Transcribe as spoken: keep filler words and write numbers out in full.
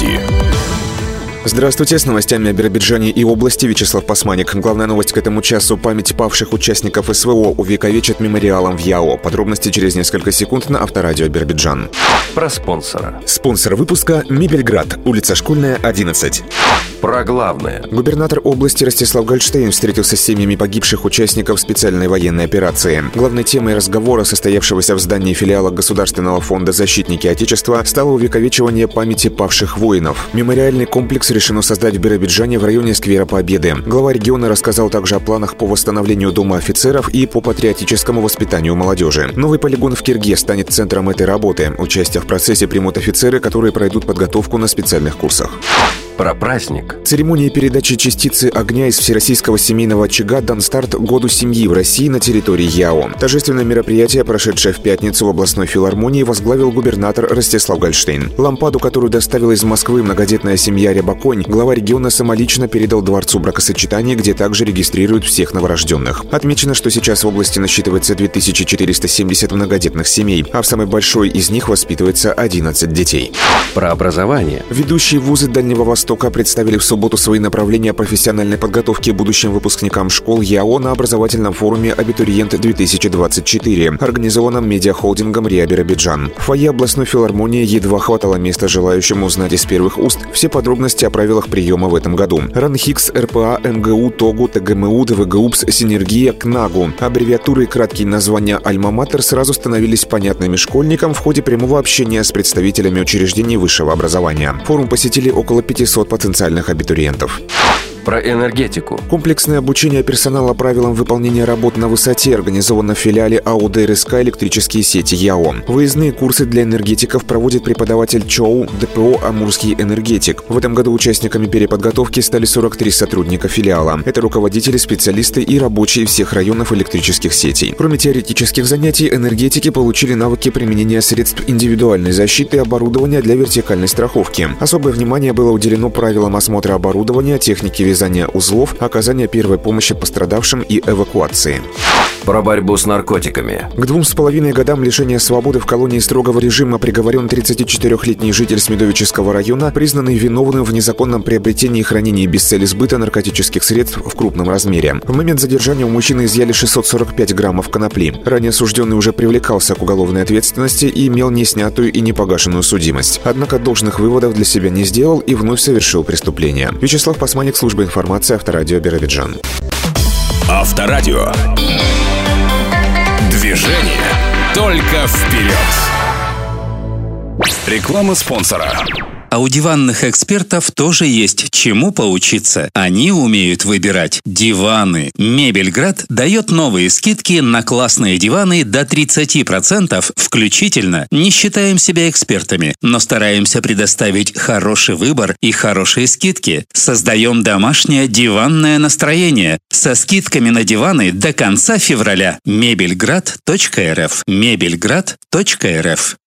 Новости. Здравствуйте, с новостями о Биробиджане и области Вячеслав Пасманик. Главная новость к этому часу. Память павших участников СВО увековечат мемориалом в ЯО. Подробности через несколько секунд на Авторадио Биробиджан. Про спонсора. Спонсор выпуска «Мебельград», улица Школьная, одиннадцать. Про главное. Губернатор области Ростислав Гольштейн встретился с семьями погибших участников специальной военной операции. Главной темой разговора, состоявшегося в здании филиала Государственного фонда «Защитники Отечества», стало увековечивание памяти павших воинов. Мемориальный комплекс решено создать в Биробиджане в районе Сквера Победы. Глава региона рассказал также о планах по восстановлению Дома офицеров и по патриотическому воспитанию молодежи. Новый полигон в Кирге станет центром этой работы. Участие в процессе примут офицеры, которые пройдут подготовку на специальных курсах. Про праздник. Церемония передачи частицы огня из Всероссийского семейного очага дан старт Году семьи в России на территории ЯО. Торжественное мероприятие, прошедшее в пятницу в областной филармонии, возглавил губернатор Ростислав Гольштейн. Лампаду, которую доставила из Москвы многодетная семья Рябаконь, глава региона самолично передал Дворцу бракосочетаний, где также регистрируют всех новорожденных. Отмечено, что сейчас в области насчитывается две тысячи четыреста семьдесят многодетных семей, а в самой большой из них воспитывается одиннадцать детей. Про образование. Ведущие вузы Дальнего Востока представили в субботу свои направления профессиональной подготовки будущим выпускникам школ ЯО на образовательном форуме «Абитуриент-две тысячи двадцать четыре», организованном медиахолдингом РИА Биробиджан. В фойе областной филармонии едва хватало места желающим узнать из первых уст все подробности о правилах приема в этом году. РАНХИКС, РПА, МГУ, ТОГУ, ТГМУ, ДВГУПС, Синергия, КНАГУ. Аббревиатуры и краткие названия «Альма-Матер» сразу становились понятными школьникам в ходе прямого общения с представителями учреждений высшего образования. Форум посетили около пятисот потенциальных абитуриентов. Про энергетику. Комплексное обучение персонала правилам выполнения работ на высоте организовано в филиале АО ДРСК «Электрические сети» ЯО. Выездные курсы для энергетиков проводит преподаватель ЧОУ ДПО «Амурский энергетик». В этом году участниками переподготовки стали сорок три сотрудника филиала. Это руководители, специалисты и рабочие всех районов электрических сетей. Кроме теоретических занятий, энергетики получили навыки применения средств индивидуальной защиты и оборудования для вертикальной страховки. Особое внимание было уделено правилам осмотра оборудования, техники вязания узлов, оказания первой помощи пострадавшим и эвакуации. Про борьбу с наркотиками. К двум с половиной годам лишения свободы в колонии строгого режима приговорен тридцатичетырёхлетний житель Смедовического района, признанный виновным в незаконном приобретении и хранении без цели сбыта наркотических средств в крупном размере. В момент задержания у мужчины изъяли шестьсот сорок пять граммов конопли. Ранее осужденный уже привлекался к уголовной ответственности и имел неснятую и непогашенную судимость. Однако должных выводов для себя не сделал и вновь совершил преступление. Вячеслав Пасманик, служба информации, Авторадио Биробиджан. Авторадио. Движение только вперед. Реклама спонсора. А у диванных экспертов тоже есть чему поучиться. Они умеют выбирать диваны. Мебельград дает новые скидки на классные диваны до тридцати процентов включительно. Не считаем себя экспертами, но стараемся предоставить хороший выбор и хорошие скидки. Создаем домашнее диванное настроение со скидками на диваны до конца февраля. мебельград точка эр эф. мебельград точка эр эф.